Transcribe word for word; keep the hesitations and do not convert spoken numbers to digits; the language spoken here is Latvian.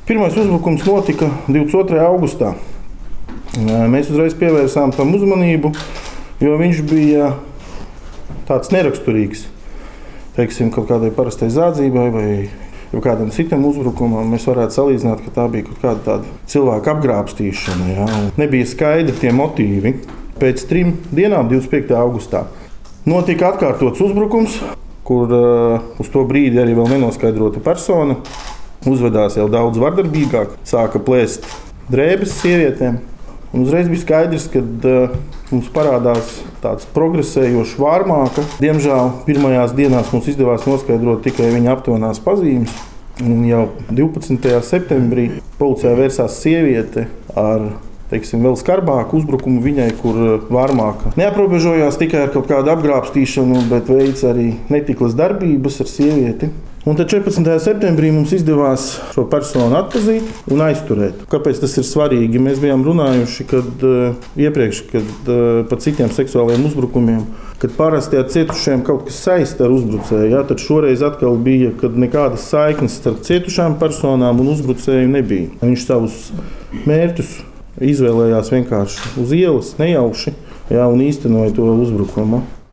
Pirmais uzbrukums notika divdesmit otrajā augustā. Mēs uzreiz pievērsām tam uzmanību, jo viņš bija tāds neraksturīgs. Teiksim, kaut kādai parastai zādzībai vai kādam citam uzbrukumam. Mēs varētu salīdzināt, ka tā bija kaut kāda tāda cilvēka apgrābstīšana. Ja? Nebija skaidri tie motīvi. Pēc trim dienām, divdesmit piektajā augustā, notika atkārtots uzbrukums, kur uh, uz to brīdi arī vēl nenoskaidrota persona uzvedās jau daudz vardarbīgāk, sāka plēst drēbes sievietēm. Un uzreiz bija skaidrs, ka uh, mums parādās tāds progresējošs vārmāka. Diemžēl pirmajās dienās mums izdevās noskaidrot tikai viņa aptuvenās pazīmes. Un jau divpadsmitajā septembrī policijā vērsās sieviete ar teiksim, vēl skarbāku uzbrukumu viņai, kur vārmāka neaprobežojās tikai ar kaut kādu apgrābstīšanu, bet veids arī netiklas darbības ar sievieti. Un tad četrpadsmitajā septembrī mums izdevās šo personu atpazīt un aizturēt. Kāpēc tas ir svarīgi? Mēs bijām runājuši kad, uh, iepriekš kad, uh, par citiem seksuāliem uzbrukumiem, kad parasti ar cietušiem kaut kas saista ar uzbrucēju. Ja? Tad šoreiz atkal bija, kad nekādas saiknes starp cietušām personām un uzbrucēju nebija. Viņš savus mērķus izvēlējās vienkārši uz ielas, nejauši, ja, un īstenoja to uzbrukumu.